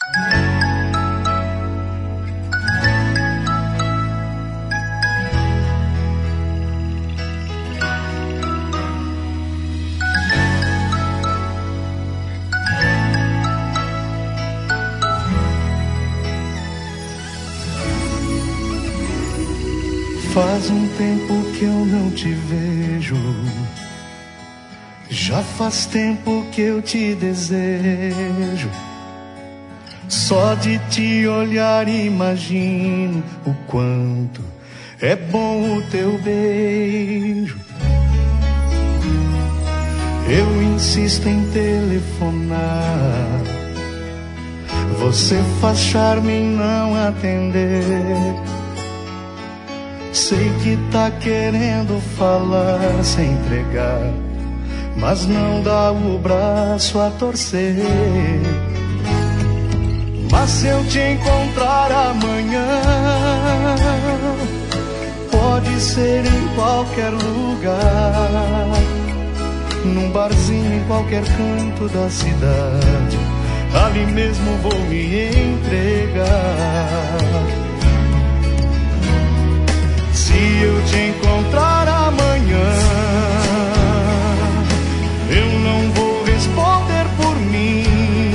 Faz um tempo que eu não te vejo, já faz tempo que eu te desejo. Só de te olhar imagino o quanto é bom o teu beijo. Eu insisto em telefonar, você faz charme em não atender. Sei que tá querendo falar sem entregar, mas não dá o braço a torcer. Mas se eu te encontrar amanhã, pode ser em qualquer lugar, num barzinho em qualquer canto da cidade, ali mesmo vou me entregar. Se eu te encontrar amanhã, eu não vou responder por mim.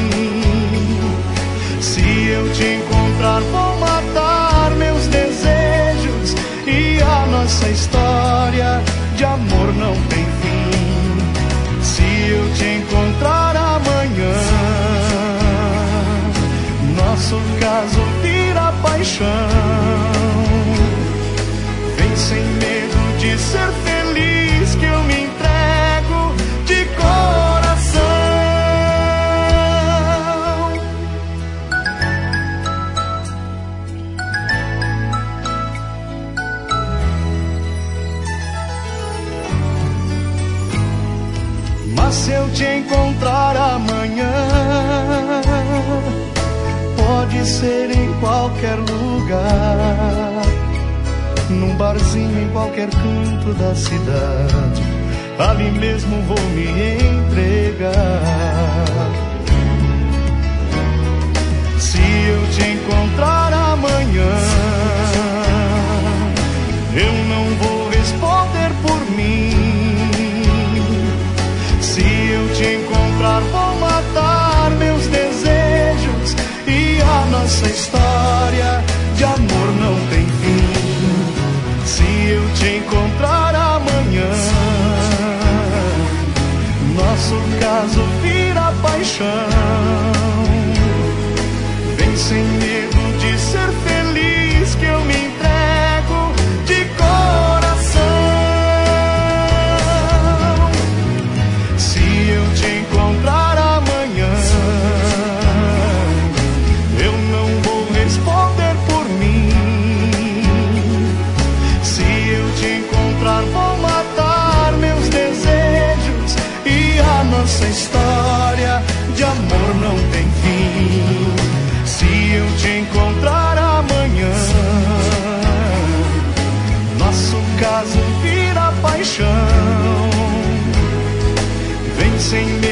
Se eu te encontrar, vou matar meus desejos, e a nossa história de amor não tem fim. Se eu te encontrar amanhã, nosso caso vira paixão. Sem medo de ser feliz, que eu me entrego de coração. Mas se eu te encontrar amanhã, pode ser em qualquer lugar, num barzinho em qualquer canto da cidade, ali mesmo vou me entregar. Se eu te encontrar amanhã, eu não vou responder por mim. Se eu te encontrar, vou matar meus desejos, e a nossa história de amor não tem fim. Se eu te encontrar amanhã, nosso caso vira paixão. Vem sem medo de ser feliz, que eu me entrego de coração. Se eu te encontrar amanhã, eu não vou responder por mim. Vou matar meus desejos, e a nossa história de amor não tem fim. Se eu te encontrar amanhã, nosso caso vira paixão. Vem sem medo